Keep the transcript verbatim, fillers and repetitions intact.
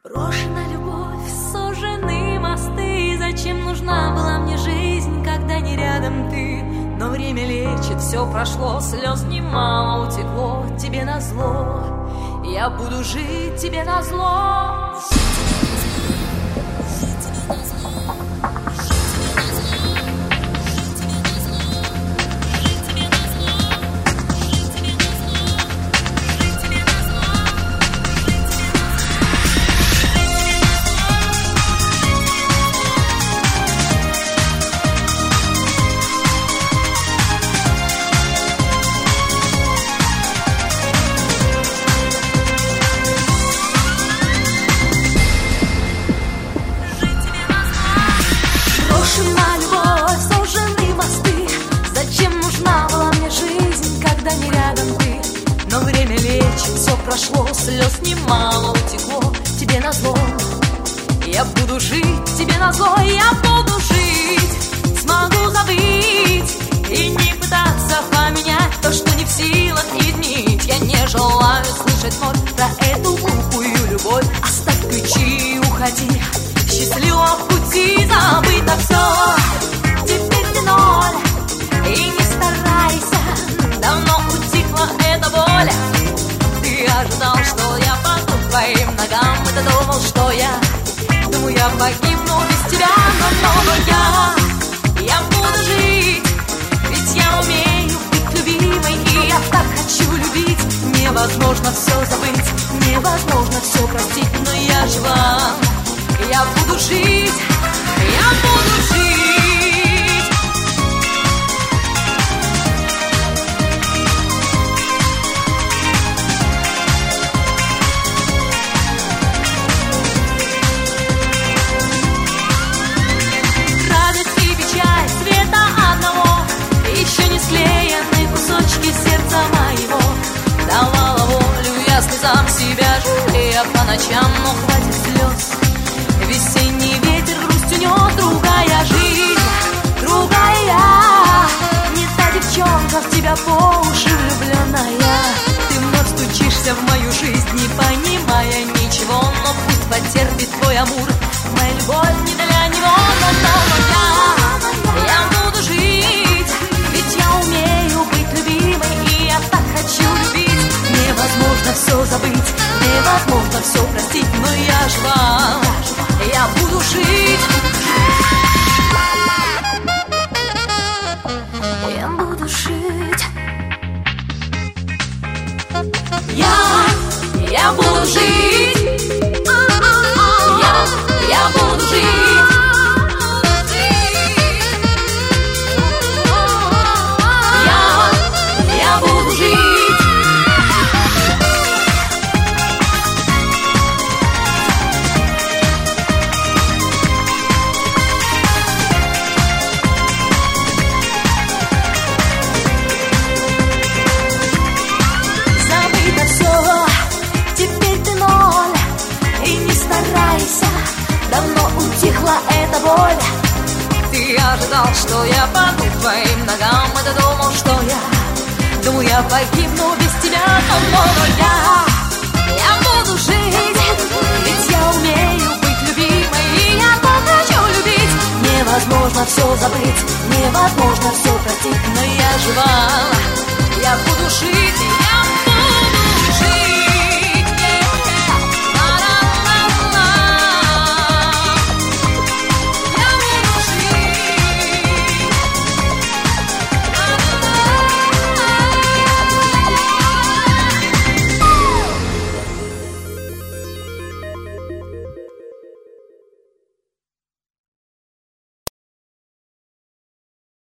Брошена любовь, сожжены мосты. Зачем нужна была мне жизнь, когда не рядом ты? Но время лечит, все прошло, слез немало утекло. Тебе назло, я буду жить тебе назло. Все прошло, слез немало утекло. Тебе назло, я буду жить тебе назло. Я буду жить, смогу забыть и не пытаться поменять то, что не в силах изменить. Я не желаю слышать вновь про эту глупую любовь. Оставь ключи и уходи, счастливого пути, забыть на все. Теперь ты ноль, и не старайся, давно утихла эта боль. Ты ожидал, что я паду к твоим ногам. И ты думал, что я, думаю, я погибну без тебя. Но, но, но я, я буду жить, ведь я умею быть любимой. И я так хочу любить. Невозможно все забыть, невозможно все простить. Но я жива, я буду жить, я буду жить. Сам себя жалея по ночам, но хватит слез. Весенний ветер грусть унес. Другая жизнь, другая я. Не та девчонка, в тебя по уши влюбленная. Ты вновь стучишься в мою жизнь, не понимая ничего. Но пусть потерпит твой амур, моя любовь не для него. Но, но, но я, я буду жить, ведь я умею быть любимой. И я так хочу любить. Невозможно все забыть, невозможно все простить. Но я жива, я буду жить. Я буду жить. Я, я буду жить. Я, я буду жить. Я, я буду жить. Давно утихла эта боль. Ты ожидал, что я паду к твоим ногам. И ты думал, что я, думаю, я погибну без тебя. Но, но я, я буду жить, ведь я умею быть любимой. И я так хочу любить. Невозможно все забыть, невозможно все простить. Но я жива, я буду жить.